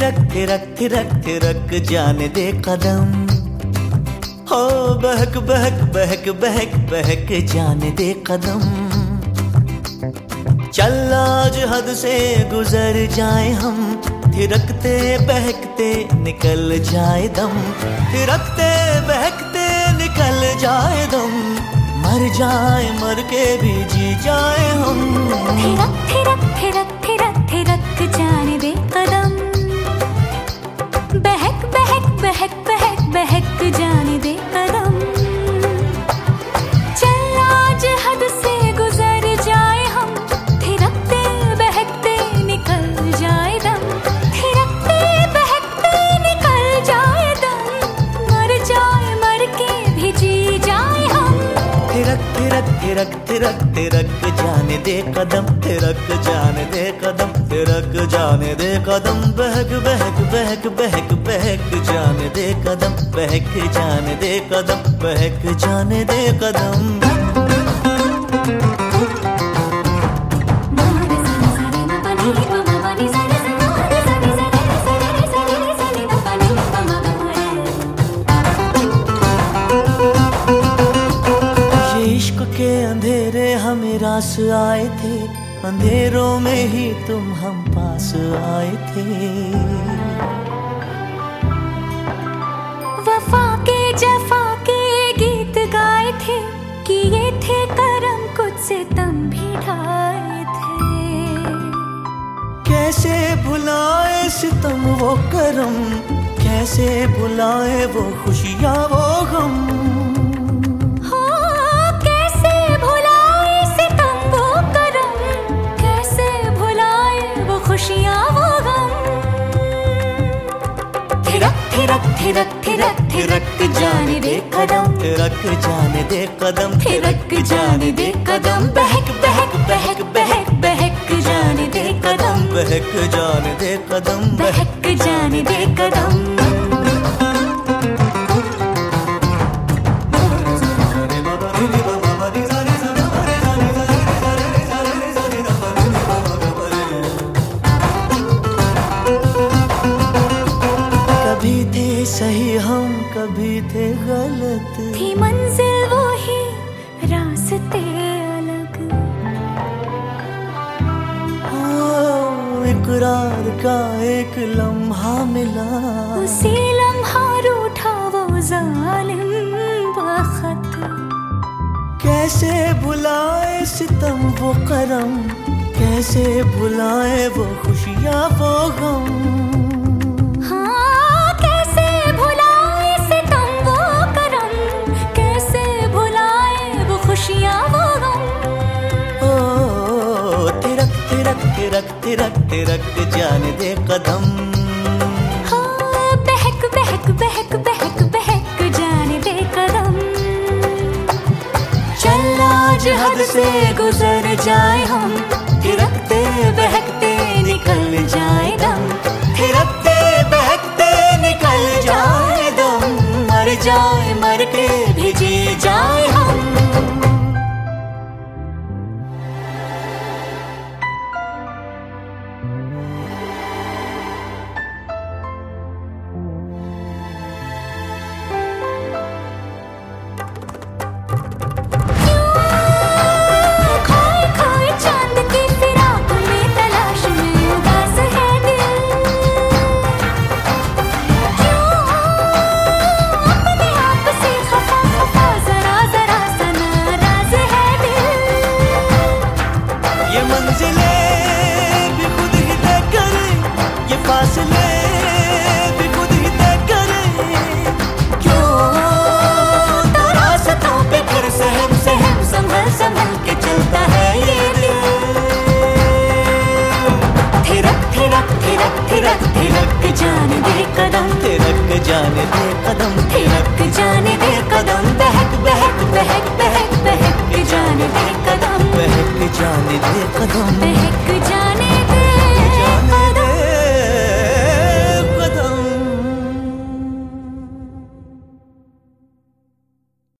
थिरक थिरक थिरक थिरक जाने दे कदम। हो बहक बहक बहक बहक बहक जाने दे कदम। चल आज हद से गुजर जाए हम, थिरकते बहकते निकल जाए दम। थिरकते बहकते निकल जाए दम, मर जाए मर के भी जी जाए हम। थिरक थिरक थिरक थिरक थिरक जाने दे कदम। बहक बहक बहक बहक बहक जाने दे कदम। चल आज हद से गुजर जाए हम, थिरकते बहकते निकल जाए दम। थिरकते बहकते निकल जाए दम, मर जाए मर के भी जी जाए हम। थिरक थिरक थिरक थिरक थिरक जाने दे कदम। थिरक जाने दे कदम, थिरक जाने दे कदम। बहक बहक बहक बहक बहक जाने दे कदम। बहक जाने दे कदम, बहक जाने दे कदम। के अंधेरे हमें रास आए थे, अंधेरों में ही तुम हम पास आए थे। वफा के जफा के गीत गाए थे, किए थे करम कुछ से तुम भी ढाए थे। कैसे भुलाए सितम वो करम, कैसे भुलाए वो खुशियाँ वो गम। थिरक थिरक थिरक थिरक जाने दे कदम। थिरक जाने दे कदम, थिरक जाने दे कदम। बहक बहक बहक बहक बहक जाने दे कदम। बहक जाने दे कदम, बहक जाने दे कदम। कभी थे सही हम, कभी थे गलत। थी मंजिल वो ही, रास्ते अलग। इकरार का एक लम्हा मिला, उसी लम्हा रूठा वो जालिम बखत। कैसे भुलाए सितम वो करम, कैसे भुलाए वो खुशियाँ वो गम। थिरक थिरक थिरक जाने दे कदम। हो बहक बहक बहक बहक बहक जाने दे कदम। चल आज हद से गुजर जाए हम, थिरकते बहकते निकल जाए दम। थिरकते बहकते निकल जाए दम, मर जाए मर के भी जी जाए हम। थिरक जाने दे कदम। थिरक जाने दे कदम, थिरक जाने दे कदम। बहक बहक बहक बहक बहक जाने दे कदम। बहक जाने दे कदम। बहक